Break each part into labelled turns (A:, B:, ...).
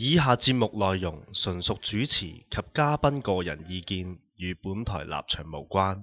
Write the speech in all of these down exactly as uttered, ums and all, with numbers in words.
A: 以下節目內容純屬主持及嘉賓個人意見，與本台立場無關。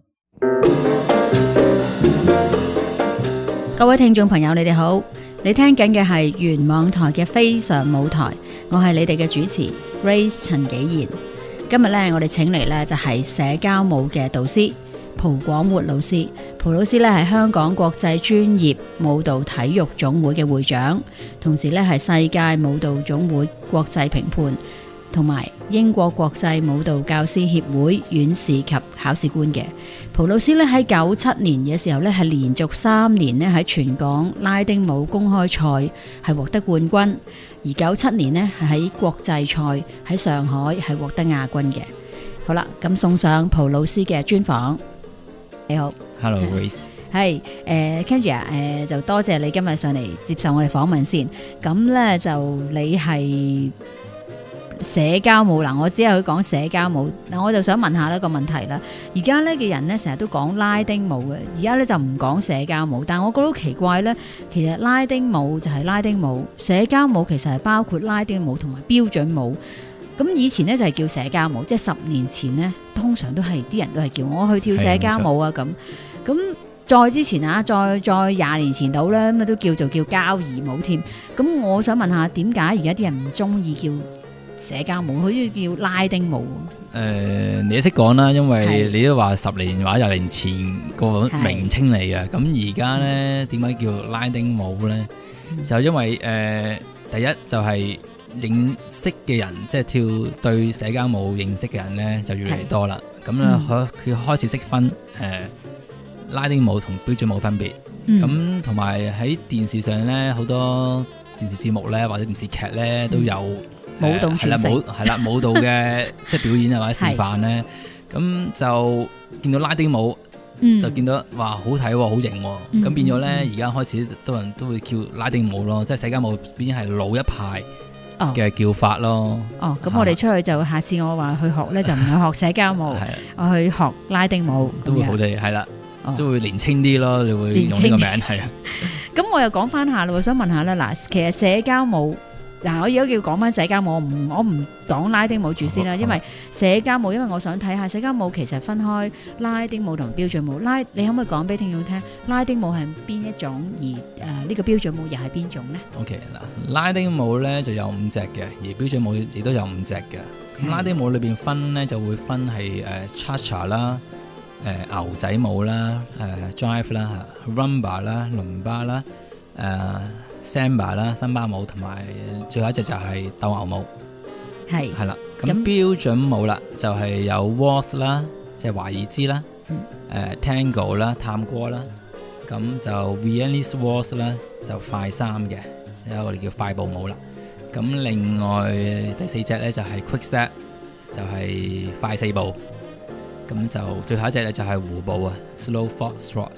B: 各位聽眾朋友，你哋好，你聽緊嘅係原網台嘅非常舞台，我係你哋嘅主持 Grace 陳紀賢。今日咧，我哋請嚟咧就係社交舞嘅導師蒲廣活老師。蒲老師咧係香港國際專業舞蹈體育總會嘅會長，同時咧係世界舞蹈總會國際評判，同埋英國國際舞蹈教師協會院士及考試官嘅。蒲老師咧喺九七年嘅時候咧係連續三年咧喺全港拉丁舞公開賽係獲得冠軍，而九七年咧係喺國際賽喺上海係獲得亞軍嘅。好啦，咁送上蒲老師嘅專訪。你好
C: ，Hello Grace，
B: 係誒 Kenji 啊，誒就多謝你今日上嚟接受我哋訪問先。咁咧就你係社交舞嗱，我只係講社交舞，嗱我就想問下呢個問題啦。而家呢嘅人咧成日都講拉丁舞嘅，而家咧就唔講社交舞，但係我覺得好奇怪咧，其實拉丁舞就係拉丁舞，社交舞其實係包括拉丁舞同埋標準舞。咁以前咧就係叫社交舞，即係十年前咧，通常都係啲人都係叫我去跳社交舞啊咁。咁再之前啊，再再廿年前到咧，咁啊都叫做叫交誼舞添。咁我想問下，點解而家啲人唔中意叫社交舞，好中意叫拉丁舞？誒、
C: 呃，你都識講啦，因為你都話十年或者廿年前個名稱嚟嘅。咁而家咧點解叫拉丁舞咧？嗯、就因為誒、呃，第一就係、是。認識嘅人，即係跳對社交舞認識嘅人咧，就越嚟越多啦。咁咧，佢佢開始識分誒、呃、拉丁舞同標準舞分別。咁同埋喺電視上咧，好多電視節目咧或者電視劇咧都有、嗯呃、舞蹈係啦舞係啦舞蹈嘅即係表演啊或者示範咧。咁就見到拉丁舞，嗯、就見到哇好睇喎，好型喎。咁、嗯、變咗咧，而家開始多人都會叫拉丁舞咯，即係社交舞變係老一派嘅叫法咯。
B: 哦，咁我哋出去就下次我話去學咧，就唔去學社交舞，我去學拉丁舞，
C: 都會好啲，係啦，都會年輕啲咯。你會用呢個名係啊。
B: 咁我又講翻下啦，我想問下啦，嗱，其實社交舞嗱，我而家要講翻社交舞，我唔我唔講拉丁舞住先啦，因為社交舞，因為我想睇下社交舞其實分開拉丁舞同標準舞。拉，你可唔可以講俾聽眾聽，拉丁舞係邊一種，而誒呢、呃這個標準舞又係邊種呢？
C: OK 嗱，拉丁舞咧就有五隻嘅，而標準舞亦都有五隻嘅。咁拉丁舞裏邊分咧就會分係誒 Cha-Cha 啦、誒、呃、牛仔舞啦、誒、呃、Jive 啦、Rumba 啦、倫巴啦、誒、呃、Samba 啦、森巴舞，同埋最後一隻就係鬥牛舞。係係啦，咁標準舞啦就係有 Waltz 啦，即係華爾茲啦，誒、嗯呃、Tango 啦，探戈啦，咁就 Viennese Waltz 啦，就快三嘅，即係我哋叫快步舞啦。咁另外第四隻咧就係 Quick Step， 就係快四步。咁就最後一隻咧就係弧步啊 ，Slow Foxtrot。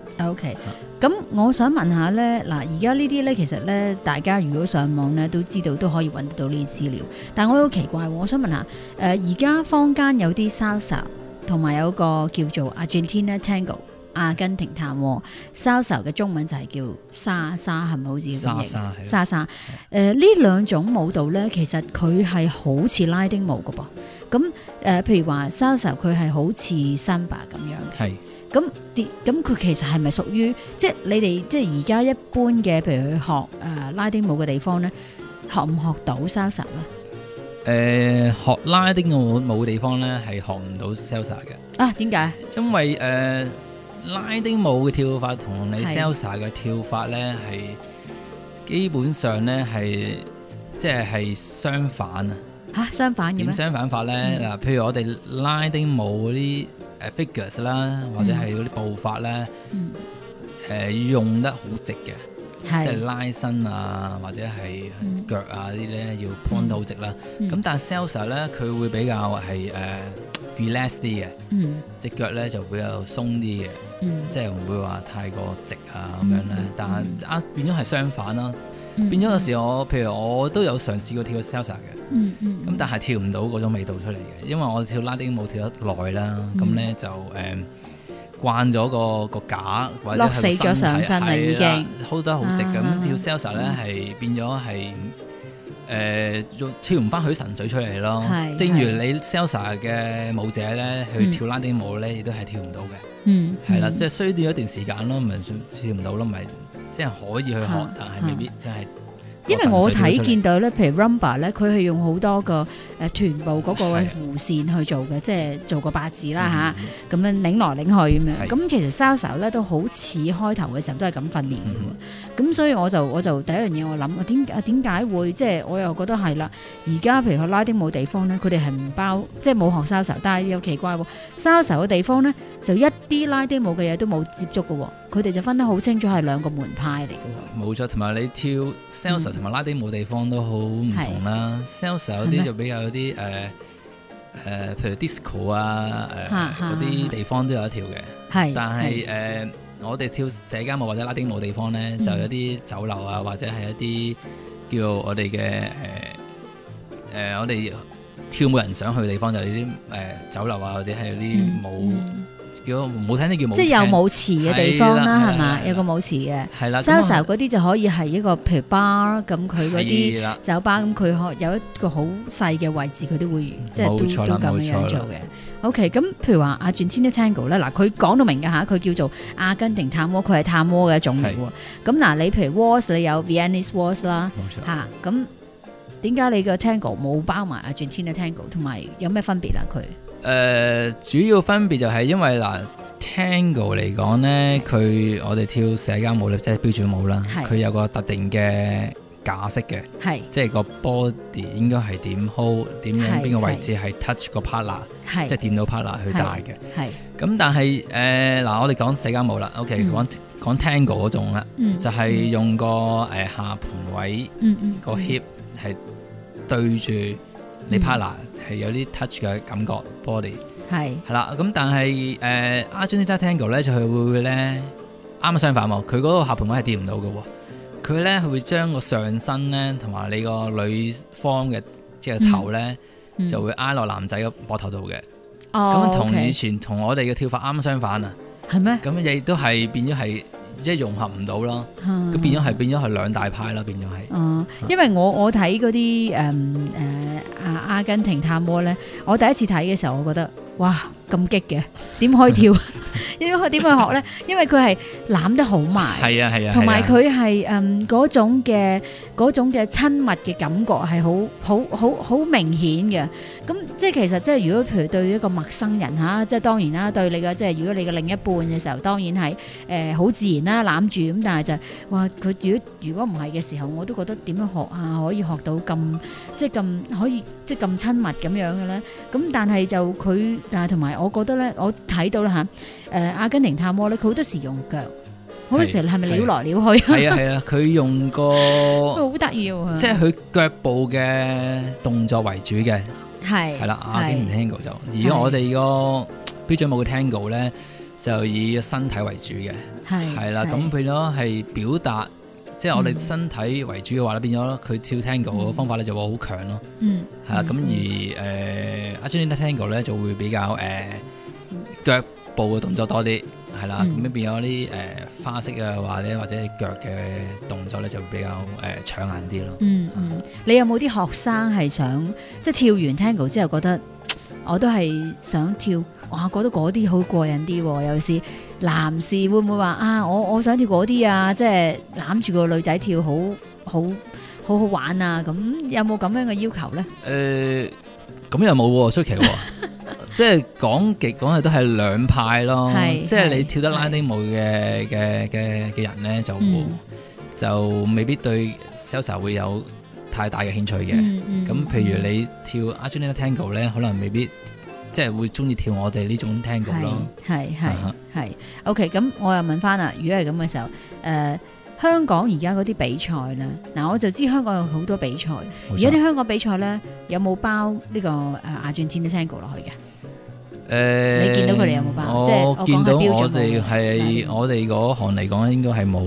B: OK，咁我想問下咧，嗱，而家呢啲咧，其實咧，大家如果上網咧都知道都可以揾得到呢啲資料。但係我好奇怪，我想問下，誒、呃，而家坊間有啲 salsa， 同埋有個叫做 Argentina Tango， 阿根廷探戈 salsa 嘅中文就係叫莎莎，係咪好似咁
C: 樣？莎莎係。
B: 莎莎，誒，呢兩種舞蹈咧，其實佢係好似拉丁舞噶噃。咁誒、呃，譬如話 salsa， 佢係好似 samba 咁樣嘅。係。咁咁佢其實係咪屬於即係你哋即係而家一般嘅，譬如去學誒、呃、拉丁舞嘅地方咧，學唔學到 salsa 咧？
C: 誒、呃，學拉丁舞舞嘅地方咧係學唔到 salsa 嘅。
B: 啊，點解？因為誒、
C: 呃、拉丁舞嘅跳法同你 salsa 嘅跳法咧係基本上咧係即係係相反啊！吓，相反嘅咩？點相反法咧？嗱、嗯，譬如我哋拉丁舞嗰啲誒 figures 啦，或者係嗰啲步法咧，誒、嗯呃、用得好直嘅，即係拉伸啊，或者係腳啊啲咧要 point 得好直啦。咁、嗯、但係 salsa 咧，佢會比較係誒 relax 啲嘅，隻腳咧就會比較鬆啲嘅，即係唔會話太過直啊咁樣咧。但係啊變咗係相反啦。變咗有時我，譬如我都有嘗試過跳 salsa 嘅，咁、嗯嗯嗯、但係跳唔到嗰種味道出嚟嘅，因為我跳拉丁舞跳得耐啦，咁、嗯、咧就誒、呃、慣咗個個架或者係死咗上身啦，已經 hold 得好直嘅，咁、嗯、跳 salsa 咧係變咗係誒跳唔翻許神水出嚟咯。正如你 salsa 嘅舞者咧去跳拉丁舞咧，亦都係跳唔到嘅。嗯，係啦，即係需要一段時間咯，唔係跳唔到咯，咪即係可以去學，但係未必真係。
B: 因為我睇見到咧，譬如 rumba 咧，佢係用好多個誒臀部嗰個弧線去做嘅，即係做個八字啦嚇，咁、嗯、樣擰來擰去咁樣。咁其實 salsa 咧都好似開頭嘅時候都係咁訓練嘅喎。咁、嗯、所以我就我就第一樣嘢我諗，點啊點解會即係我又覺得係啦。而家譬如去拉丁舞地方咧，佢哋係唔包即係冇學 salsa，但係又奇怪喎 salsa 嘅地方咧就一啲拉丁舞嘅嘢都冇接觸嘅喎。佢哋就分得好清楚係兩個門派嚟嘅喎。冇
C: 錯，同埋你跳 salsa 同埋拉丁舞地方都好唔同啦。salsa 嗰啲就比較有啲誒誒，譬如 disco 啊誒嗰啲地方都有得跳嘅。係，但係誒、呃、我哋跳社交舞或者拉丁舞地方咧，就有啲酒樓啊，或者係一啲叫我哋嘅誒誒，我哋跳舞人想去嘅地方就係啲誒酒樓啊，或者係啲舞。嗯叫舞廳啲叫舞廳，即係有舞池嘅地方啦，係嘛？有個舞池嘅。係啦 salsa 嗰啲就可以係一個譬如 bar，咁佢嗰啲酒吧，咁佢可有一個好細嘅位置，佢都會即係都都咁樣做嘅。OK， 咁譬如話 Argentina Tango 咧，嗱佢講到明嘅嚇，佢叫做阿根廷探戈，佢係探戈嘅一種嚟喎。咁嗱，你譬如 Waltz，你有 Viennese Waltz 啦，嚇咁點解你個 Tango 冇包埋 Argentina Tango， 同埋有咩分別啊？佢？誒、 呃，主要分別就係因為嗱 Tango 嚟講咧，佢我哋跳社交舞咧，即係標準舞啦，佢有個特定嘅架式嘅，係即係個 body 應該係點 hold， 點樣邊個位置係 touch 個 partner， 即係掂到 partner 去帶嘅。係咁，但係誒嗱，我哋講社交舞啦 ，OK， 講、嗯、講 Tango 嗰種啦、嗯，就係、是、用個誒、呃、下盤位，嗯嗯，個 hip 係對住你 partner。嗯係有啲 touch 嘅感覺 body 係係啦，咁但係誒 Argentina Tango 咧就係會會咧啱啱相反喎，佢嗰個下盤位係掂唔到嘅喎，佢咧會將個上身咧同埋你個女方嘅即係頭咧、嗯、就會挨落男仔嘅膊頭度嘅，咁同、哦、以前同我哋嘅跳法啱啱相反啊，係咩？咁亦都係變咗係。即係融合唔到咯，咁、嗯、變咗係變咗係兩大派啦，變咗係。哦、嗯，
B: 因為我我睇嗰啲誒誒阿阿根廷探戈咧，我第一次睇嘅時候，我覺得哇咁激嘅，點可以跳？點去點去學咧？因為佢係攬得好埋，係啊係啊，同埋佢係誒嗰種嘅嗰種嘅親密嘅感覺係好好好好明顯嘅。咁即係其實即係如果譬如對於一個陌生人嚇，即係當然啦，對你嘅即係如果你嘅另一半嘅時候，當然係誒好自然啦攬住咁，但係就哇佢如果如果唔係嘅時候，我都覺得點樣學啊可以學到咁即係咁可以即係咁親密咁樣嘅咧？咁但係就佢但係同埋我覺得咧，我睇到啦嚇。誒、呃、阿根廷探戈咧，佢好多時用腳，好多時係咪撩來撩去？係啊係啊，佢用個好得意喎，即係佢腳部嘅動作為主嘅，係係啦。阿根廷 Tango 就，而我哋個標準舞嘅 Tango 咧，就以身體為主嘅，係係啦。咁變咗係表達，即係我哋身體為主嘅話咧，變咗佢跳 Tango 嘅方法咧就會好強咯。嗯，係啦。咁、嗯、而誒 Argentina Tango 咧就會比較誒、呃、腳步嘅動作多啲，係啦，咁、嗯、變咗啲誒花式啊，或者或者腳嘅動作咧，就比較誒搶、呃、眼啲咯。嗯嗯，你有冇啲學生係想即係跳完 Tango 之後覺得我都係想跳，哇，覺得嗰啲好過癮啲喎？有時男士會唔會話啊？我我想跳嗰啲啊，即係攬住個女仔跳，好好好好玩啊！咁有冇咁樣嘅要求咧？誒、呃，咁又冇喎，出奇喎。即係講極講係都係兩派咯，即係你跳得拉丁舞嘅嘅嘅嘅人咧，就、嗯、就未必對 salsa 會有太大嘅興趣嘅。咁、嗯嗯、譬如你跳 Argentina Tango 咧，可能未必即係會中意跳我哋呢種 Tango 咯。係係係。OK， 咁我又問翻啦，如果係咁嘅時候，誒、呃、香港而家嗰啲比賽咧，嗱我就知香港有好多比賽，而家啲香港比賽咧有冇包呢、這個誒 Argentina Tango 落去嘅？誒、呃，你見到佢哋有冇包？即係我見到我哋係我哋嗰行嚟講，應該係冇嘅。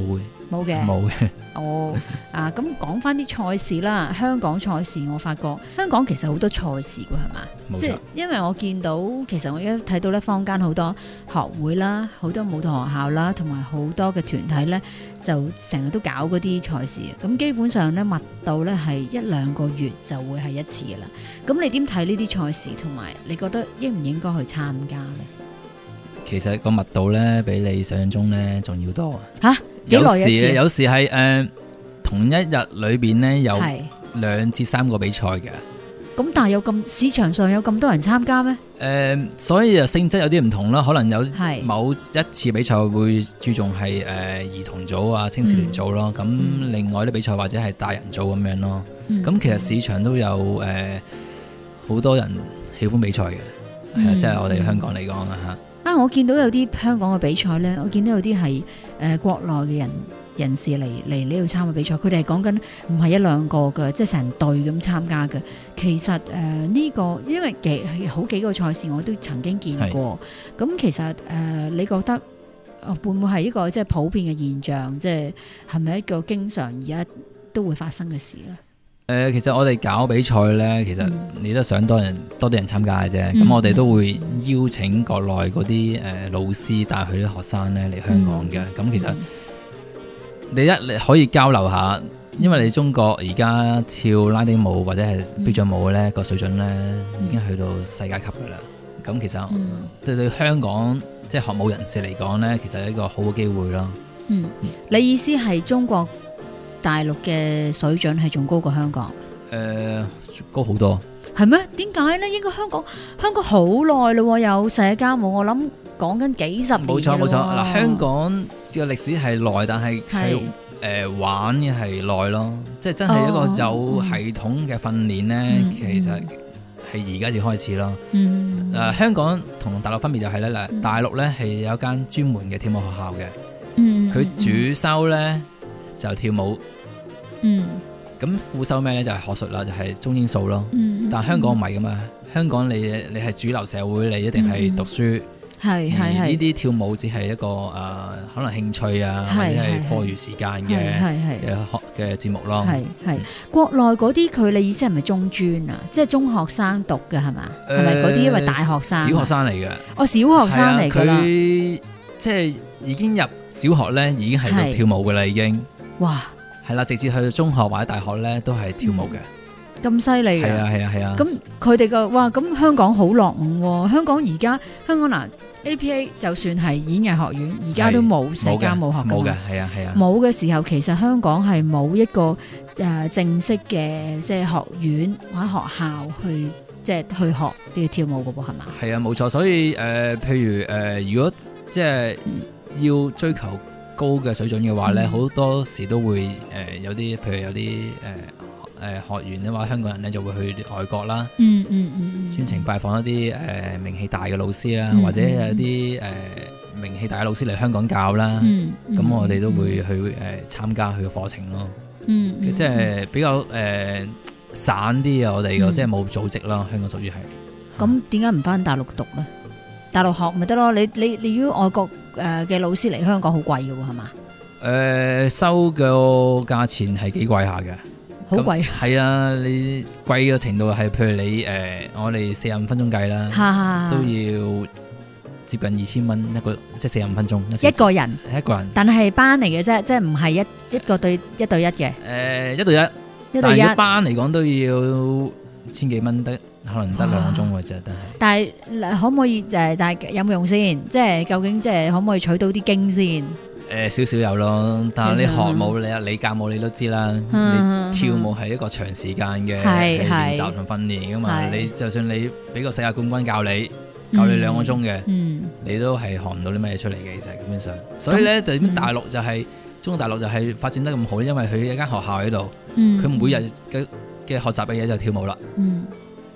B: 冇嘅，
C: 冇嘅。
B: 哦，啊，咁講翻啲賽事啦，香港賽事我發覺香港其實好多賽事㗎，係嘛？
C: 冇錯。
B: 即係因為我見到其實我而家睇到咧，坊間好多學會啦，好多舞蹈學校啦，同埋好多嘅團體咧，就成日都搞嗰啲賽事。咁基本上咧密度咧係一兩個月就會係一次㗎啦。咁你點睇呢啲賽事？同埋你覺得應唔應該去參加咧？
C: 其實個密度咧比你想象中咧仲要多
B: 啊！嚇幾耐一次？
C: 有時有時係誒、呃、同一日裏邊咧有兩至三個比賽嘅。
B: 咁但係有咁市場上有咁多人參加咩？誒、
C: 呃，所以啊性質有啲唔同啦，可能有某一次比賽會注重係誒、呃、兒童組啊、青少年組咯，咁、嗯、另外啲比賽或者係大人組咁樣咯。咁、嗯、其實市場都有誒好、呃、多人喜歡比賽嘅，係、嗯、啊，即係我哋香港嚟講啊嚇。啊！
B: 我見到有啲香港嘅比賽呢，我見到有啲係誒國內嘅人人士嚟嚟呢度參加比賽，佢哋係講緊唔係一兩個嘅，即係成隊咁參加嘅。其實誒呢、呃呢個因為幾好幾個賽事我都曾經見過，咁其實誒、呃、你覺得會唔會係一個即係普遍嘅現象？即係係咪一個經常而家都會發生嘅事呢？
C: 誒、呃，其實我哋搞比賽咧，其實你都想多人、嗯、多啲人參加嘅啫。咁、嗯、我哋都會邀請國內嗰啲誒老師帶佢啲學生咧嚟香港嘅。咁、嗯、其實你一你可以交流下，因為你中國而家跳拉丁舞或者係標準舞咧個水準咧已經去到世界級噶啦。咁、嗯、其實對對香港即係學舞人士嚟講咧，其實係一個好嘅機會咯。
B: 嗯，你意思係中國大陸嘅水準係仲高過香港？
C: 誒、呃，高好多。
B: 係咩？點解呢？應該香港香港好耐咯，有社交舞，我諗講緊幾十年。冇錯冇錯。嗱，香港嘅歷史係耐，但係係誒玩嘅係耐咯，即係真係一個有系統嘅訓練呢、哦。其實係而家至開始咯。嗯。誒、呃，香港同大陸分別就係咧，嗱、嗯，大陸呢係有一間專門嘅跳舞學校嘅。嗯。佢主修呢。就跳舞，嗯，咁副修咩咧？就係、是、學術啦，就係、是、中英數咯。嗯，但係香港唔係噶嘛，香港你你係主流社會，你一定係讀書，係係係呢啲跳舞只係一個誒、呃、可能興趣啊，或者係課餘時間嘅嘅學嘅節目咯。係係國內嗰啲，佢你意思係咪中專啊？即係中學生讀嘅係嘛？係咪嗰啲因為大學生？
C: 小學生嚟嘅，
B: 哦，小學生嚟噶啦。
C: 佢即係已經入小學咧，已經係讀跳舞噶啦，已經。哇，係啦，直至去到中學或者大學咧，都係跳舞嘅。
B: 咁犀利嘅，
C: 係啊係啊係啊。咁
B: 佢哋嘅哇，咁香港好落伍喎。香港而家香港嗱 A P A 就算係演藝學院，而家都冇社交舞學嘅。
C: 冇嘅，係啊係啊。
B: 冇嘅時候，其實香港係冇一個誒、呃、正式嘅即係學院或者學校去即係去學呢個跳舞嘅噃，係嘛？係啊，
C: 冇錯。所以誒、呃，譬如誒、呃，如果即係要追求高嘅水準嘅話咧，好、嗯、多時都會誒、呃、有啲，譬如有啲誒誒學員嘅話，香港人咧就會去外國啦，嗯嗯嗯，專程拜訪一啲誒、呃、名氣大嘅老師啦、嗯，或者有啲誒、呃、名氣大嘅老師嚟香港教啦，咁、嗯嗯、我哋都會去誒參、呃、加佢嘅課程咯，嗯，嗯即係比較誒、呃、散啲啊，我哋嘅、嗯、即係冇組織啦，香港屬於係。
B: 咁點解唔返大陸讀咧？大陸學咪得咯？你你你如果外國誒嘅老師嚟香港好貴嘅喎，係嘛？
C: 誒、呃，收嘅價錢係幾貴下嘅，
B: 好貴。係
C: 啊，你貴嘅程度係，譬如你誒、呃，我哋四十五分鐘計啦，哈哈都要接近二千蚊一個，即係四十五分鐘
B: 一個人，
C: 一個人。
B: 但係班嚟嘅啫，即係唔係一一個對一對一嘅。誒、
C: 呃，一對一，一對一班嚟講都要千幾蚊得。可能得兩個鐘嘅啫，
B: 但係可唔可以就係，但係有冇用先？即係究竟即係可唔可以取到啲經先？誒、
C: 呃，少少有咯，但係你學舞，你你教舞你都知啦、嗯。你跳舞係一個長時間嘅練習同訓練噶嘛。你就算你俾個世界冠軍教你，教你兩個鐘嘅、嗯，你都係學唔到啲咩嘢出嚟嘅。其實基本上，所以咧，就點大陸就係、是嗯、中國大陸就係發展得咁好，因為佢一間學校喺度，佢、嗯、每日嘅嘅學習嘅嘢就跳舞啦。嗯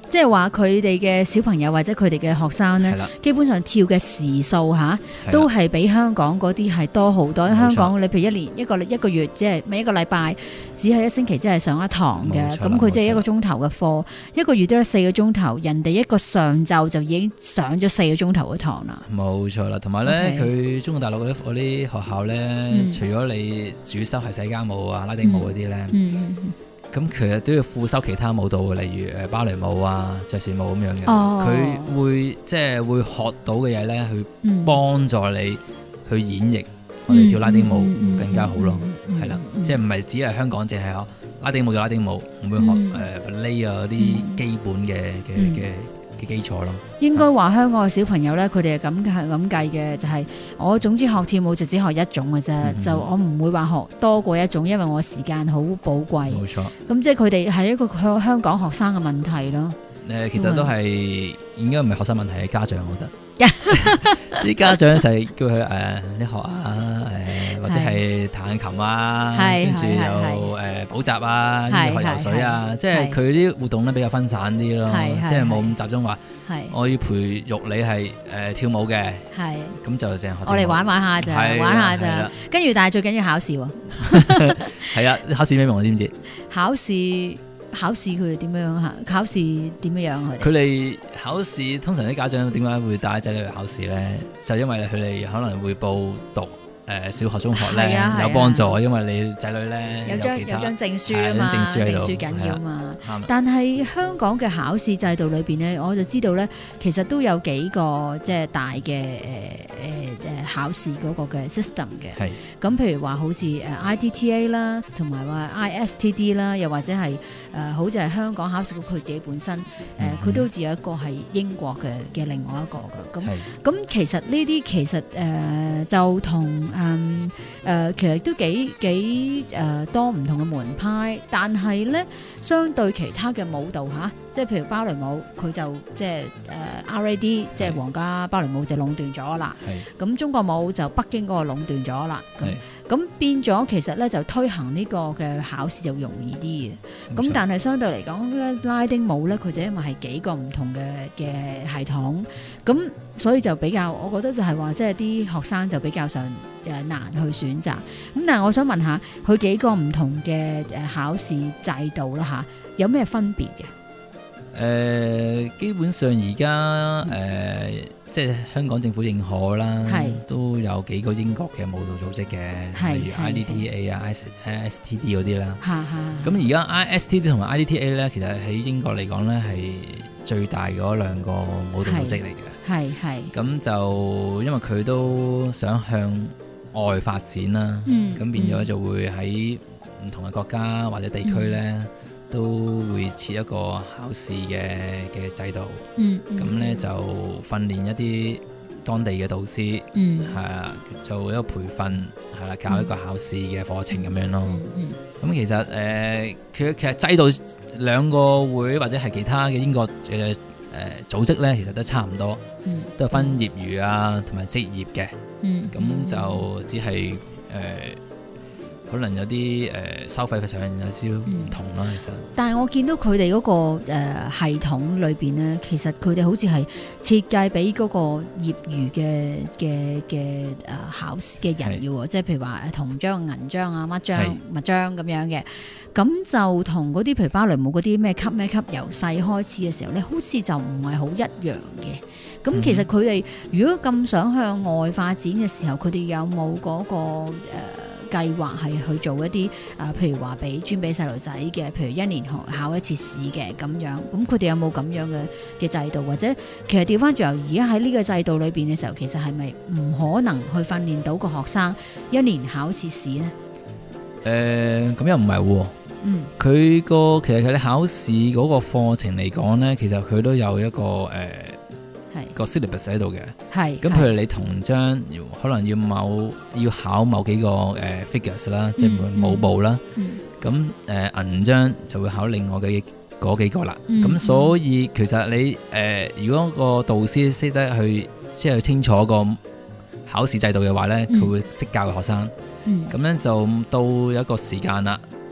B: 即係話佢哋嘅小朋友或者佢哋嘅學生咧，基本上跳嘅時數嚇都係比香港嗰啲係多好多。香港你譬如一年一個一個月即係每一個禮拜只係一星期即係上一堂嘅，咁佢即係一個鐘頭嘅課，一個月都係四個鐘頭，人哋一個上晝就已經上咗四個鐘頭嘅堂啦。
C: 冇錯啦，同埋咧佢中國大陸嗰啲嗰啲學校咧，嗯、除咗你主修係世家舞啊、拉丁舞嗰啲咧。嗯嗯咁其實都要副修其他舞蹈嘅，例如誒芭蕾舞啊、爵士舞咁樣嘅。佢、哦、會即係、就是、會學到嘅嘢咧，去幫助你去演繹我哋跳拉丁舞更加好咯。係啦、嗯，即係唔係只係香港淨係學拉丁舞就拉丁舞，唔會學誒 ballet 啊嗰啲基本嘅嘅嘅嘅基礎咯。應該話香港嘅小朋友咧，佢哋係咁係咁計嘅，就係、是、我總之學跳舞就只學一種嘅啫，嗯、就我唔會話學多過一種，因為我時間好寶貴。冇錯。咁即係佢哋係一個香香港學生嘅問題咯。誒，其實都係應該唔係學生問題，係家長，我覺得。啲家長就係叫佢誒、呃，你學啊，誒、呃、或者係彈下琴啊，跟住又誒補習啊，跟住學游水啊，即係佢啲活動咧比較分散啲咯，即係冇咁集中話。我要培育你係誒、呃、跳舞嘅，咁就淨係學。我哋玩玩下咋，玩下咋，跟住但係最緊要考試喎。係啊，考試咩名我知唔知？考試。考試佢哋點樣嚇？考試點樣樣？佢哋考試通常啲家長點解會帶仔女去考試咧？就因為佢哋可能會報讀。誒小學中學咧、啊、有幫助，啊、因為你仔女咧有張有張證書啊嘛，證書，證書緊要嘛。但係香港嘅考試制度裏邊咧，我就知道咧，其實都有幾個即係大嘅誒誒誒考試嗰個嘅 system 嘅。係咁，譬如話好似誒 I D T A 啦，同埋話 I S T D 啦，又或者係誒、呃、好似係香港考試局佢自己本身誒，佢、呃、都好似有一個係英國嘅嘅另外一個嘅。咁咁其實呢啲其實誒、呃、就同嗯誒、呃，其實都幾幾誒、呃、多唔同嘅門派，但係咧相對其他嘅舞蹈嚇，即係譬如芭蕾舞，佢就即係誒 R A D，即係皇家芭蕾舞就壟斷咗啦。咁中國舞就北京嗰個壟斷咗啦。咁變咗其實咧就推行呢個嘅考試就容易啲嘅。咁但係相對嚟講咧，拉丁舞咧佢就因為係幾個唔同嘅嘅系統，咁所以就比較，我覺得就係話即係啲學生就比較上誒難去選擇。咁但係我想問下，佢幾個唔同嘅誒考試制度啦嚇，有咩分別嘅？誒、呃，基本上而家誒，即係香港政府認可啦，都有幾個英國嘅舞蹈組織嘅，例如 I D T A 啊、I S T D 嗰啲啦。咁而家 I S T D 同埋 I D T A 咧，其實喺英國嚟講咧係最大嗰兩個舞蹈組織嚟嘅。係係。咁就因為佢都想向外發展啦，咁、嗯、變咗就會喺唔同嘅國家或者地區咧，嗯、都會設一個考試嘅嘅制度。咁咧、嗯嗯、就訓練一啲當地嘅導師，係啦、嗯，做一個培訓，係啦，教一個考試嘅課程咁樣咯。咁、嗯嗯、其實誒，佢、呃、其實制度兩個會或者係其他嘅英國嘅誒組織咧，其實都差唔多，嗯、都係分業餘啊同埋職業嘅。咁、嗯、就只係誒、呃，可能有啲誒、呃、收費上有少少唔同啦。其實，但係我見到佢哋嗰個誒、呃、系統裏邊咧，其實佢哋好似係設計俾嗰個業餘嘅嘅嘅誒考試嘅人嘅喎，即係譬如話銅章、銀章啊、乜章、乜章咁樣嘅。咁就同嗰啲譬如芭蕾舞嗰啲咩級咩級，由細開始嘅時候咧，好似就唔係好一樣嘅。咁、嗯、其實佢哋如果咁想向外發展嘅時候，佢哋有冇嗰、那個誒、呃、計劃係去做一啲啊、呃？譬如話俾專俾細路仔嘅，譬如一年考考一次試嘅咁樣。咁佢哋有冇咁樣嘅嘅制度？或者其實調翻轉頭，而家喺呢個制度裏邊嘅時候，其實係咪唔可能去訓練到個學生一年考一次試呢？誒、呃，咁又唔係喎。嗯，佢個其實佢哋考試嗰個課程嚟講咧，其實佢都有一個誒。呃個 syllabus 喺度嘅，係咁譬如你銅章可能要某要考某幾個誒、呃、figures 啦，即係舞步啦，咁誒銀章就會考另外嘅嗰幾個啦。咁、嗯、所以其實你誒、呃、如果個導師識得去即係清楚個考試制度嘅話咧，佢、嗯、會識教嘅學生。咁樣、嗯、就到有一個時間啦，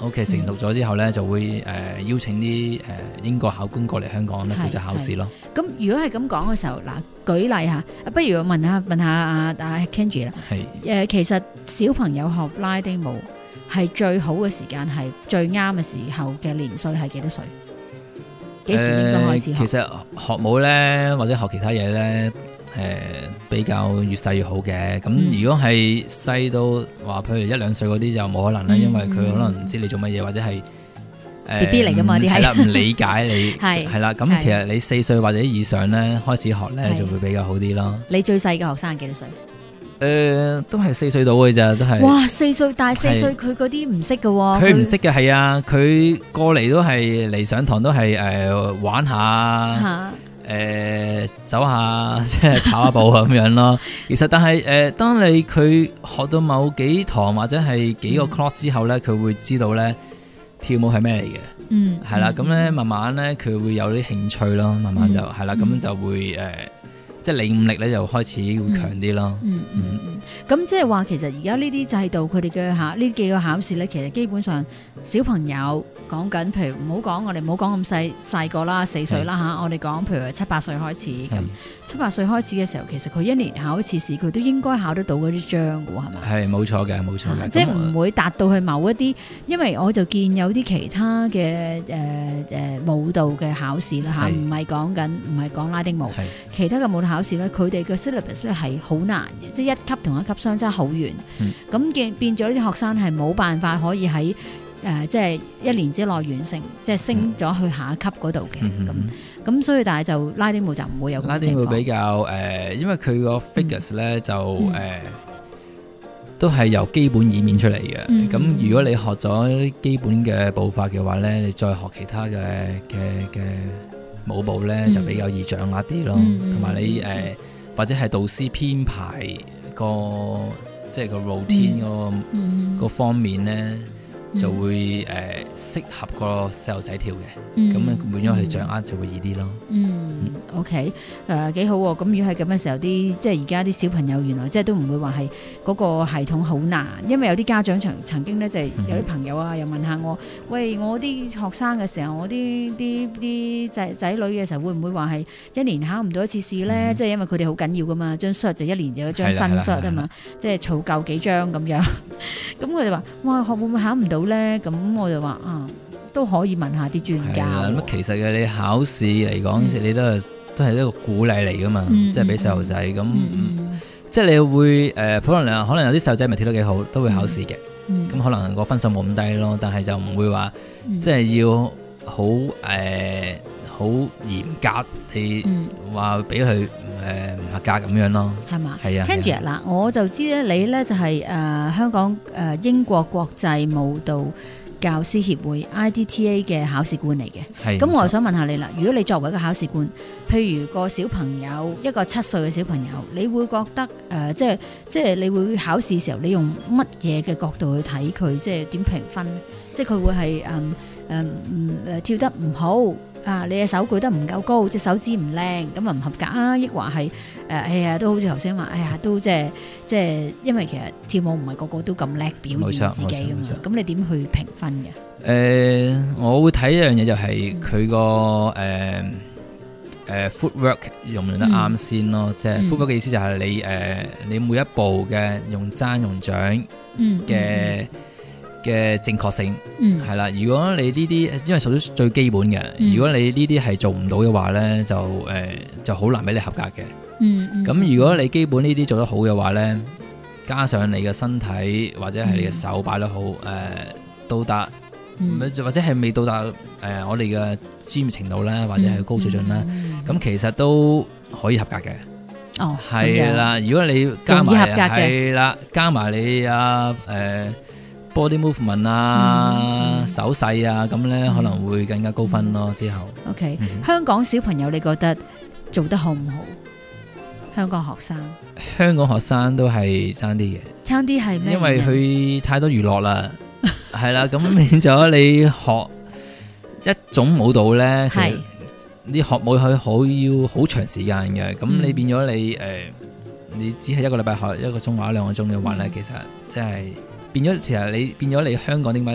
C: OK 成熟咗之後咧，就會誒、呃、邀請啲誒、呃、英國考官過嚟香港咧負責考試咯。
B: 咁如果係咁講嘅時候，嗱舉例下，不如我問下問下阿阿 Kenji 啦。係誒、呃，其實小朋友學拉丁舞係最好嘅時間係最啱嘅時候嘅年歲係幾多歲？幾時應該開始學？
C: 呃、其實學舞咧，或者學其他嘢咧，誒、呃、比較越細越好嘅。咁、嗯、如果係細到話，譬如一兩歲嗰啲就冇可能啦、嗯，因為佢可能唔知你做乜嘢，或者係誒
B: B B 嚟噶嘛啲係
C: 啦，唔理解你係係啦。咁其實你四歲或者以上咧開始學咧，就會比較好啲咯。
B: 你最細嘅學生係幾多歲？
C: 誒、呃，都係四歲到嘅咋，都係。
B: 哇，四歲大四歲，佢嗰啲唔識嘅喎。
C: 佢唔識嘅係啊，佢過嚟都係嚟上堂都係誒、呃、玩下，誒、呃、走下即係跑下步咁樣咯。其實但係誒、呃，當你佢學到某幾堂或者係幾個 class 之後咧，佢、嗯、會知道咧跳舞係咩嚟嘅。嗯，係啦，咁咧慢慢咧佢會有啲興趣咯，慢慢就係、嗯、啦，咁就會誒。呃即係領悟力咧，就開始會強啲咯。嗯嗯嗯。
B: 咁、嗯、即係話，其實而家呢啲制度，佢哋嘅考呢幾個考試咧，其實基本上小朋友講緊，譬如唔好講，我哋唔好講咁細細個啦，四歲啦嚇，我哋講譬如七八歲開始咁，七八歲開始嘅時候，其實佢一年考一次試，佢都應該考得到嗰啲章㗎喎，係咪？係冇錯嘅，冇錯嘅。即係唔會達到去某一啲，因為我就見有啲其他嘅誒誒舞蹈嘅考試啦嚇，唔係講緊，唔係講拉丁舞，其他嘅舞蹈考試咧，佢哋嘅 syllabus 咧係好難嘅，即係一級同一級相差好遠。咁變變咗呢啲學生係冇辦法可以喺誒、呃、即係一年之內完成，即係升咗去下一級嗰度嘅。咁、嗯、咁所以但係就拉丁舞就唔會有咁嘅情況。拉丁舞比較誒、呃，因為佢個 figures 咧、嗯、就誒、嗯呃、都係由基本演變出嚟嘅。咁、嗯、如果你學咗基本嘅步伐嘅話咧，你再學其他嘅嘅嘅。舞步咧就比較易掌握啲咯，同、嗯、埋你誒、呃、或者係導師編排個即係個 routine 個、嗯嗯、個方面咧、嗯、就會誒適、呃、合個細路仔跳嘅，咁啊變咗去掌握就會易啲咯。嗯，嗯，OK，誒幾好喎！咁如果係咁嘅時候，啲即係而家啲小朋友原來即係都唔會話係嗰個系統好難，因為有啲家長曾曾經咧就係、是、有啲朋友啊又問下我，喂，我啲學生嘅時候，我啲啲啲仔仔女嘅時候會唔會話係一年考唔到一次試咧？嗯、即係因為佢哋好緊要噶嘛，張 cert 就一年就有張新 cert 啊嘛，即係儲夠幾張咁樣。咁佢哋話：哇，學會唔會考唔到咧？咁我就話啊。都可以問下啲專家。咁其實嘅你考試嚟講，嗯、你都係都係一個鼓勵嚟噶嘛，即係俾細路仔咁。即係你會誒、呃，可能可能有啲細路仔咪跳得幾好，都會考試嘅。咁、嗯嗯、可能個分數冇咁低咯，但係就唔會話、嗯、即係要好誒好嚴格地話俾佢誒唔合格咁樣咯。係嘛？係啊。Kenji 嗱，我就知咧，你咧就係、是、誒、呃、香港誒、呃、英國國際舞蹈教師協會 I D T A 嘅考試官嚟嘅，咁我就想問下你啦。如果你作為一個考試官，譬如個小朋友一個七歲嘅小朋友，你會覺得誒、呃，即係即係你會考試嘅時候，你用乜嘢嘅角度去睇佢，即係點評分？即係佢會係誒誒誒跳得唔好啊，你嘅手舉得唔夠高，隻手指唔靚，咁啊唔合格啊？抑或係誒，哎呀，都好似頭先話，哎呀，都即係即係，因為其實跳舞唔係個個都咁叻表現自己㗎嘛。咁你點去評分嘅？誒、呃，我會睇一樣嘢就係佢個誒誒 footwork 用唔用得啱先咯。嗯、即係 footwork 嘅意思就係你誒、呃、你每一步嘅用踭用掌嘅。嗯嗯嘅正確性，係、嗯、啦。如果你呢啲，因為屬於最基本嘅、嗯，如果你呢啲係做唔到嘅話咧，就誒、呃、就好難俾你合格嘅。咁、嗯嗯、如果你基本呢啲做得好嘅話咧，加上你嘅身體或者係你嘅手擺得好，誒、嗯呃、到達，嗯、或者係未到達誒、呃、我哋嘅專業程度咧，或者係高水準啦，咁、嗯嗯、其實都可以合格嘅。哦，係啦。如果你加埋係啦，加埋你啊誒。呃 body movement 啊、嗯嗯、手勢啊，咁咧、嗯、可能會更加高分咯。之後 OK、嗯、香港小朋友你覺得做得好唔好？香港學生香港學生都係爭啲嘅，爭啲係咩？因為佢太多娛樂啦，係啦，咁變咗你學一種舞蹈咧，係你學舞佢好要好長時間嘅，咁你變咗你誒、呃，你只係一個禮拜學一個鐘或者兩個鐘嘅話咧、嗯，其實即係。變咗，其實你變咗你香港點解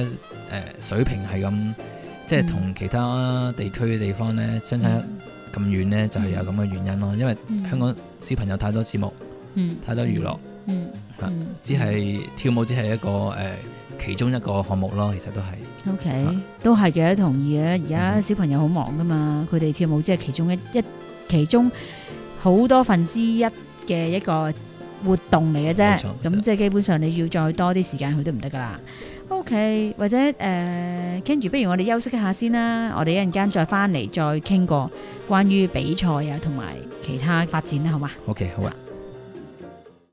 C: 水平係咁，即係同其他地區嘅地方咧相差咁遠咧，就係有咁嘅原因咯。因為香港小朋友太多節目，嗯、太多娛樂，嗯嗯、只係跳舞只係一個誒、呃、其中一個項目咯，其實都係。
B: O、okay, K， 都係嘅，同意嘅。而家小朋友好忙噶嘛，佢哋跳舞只係其中一一其中好多分之一嘅一個活動嚟嘅啫。咁即係基本上你要再多啲時間去都唔得噶啦。O、okay, K， 或者誒，跟、呃、住不如我哋休息一下先啦，我哋一陣間再翻嚟再傾過關於比賽啊同埋其他發展啦，好嘛？
C: O K， 好啊。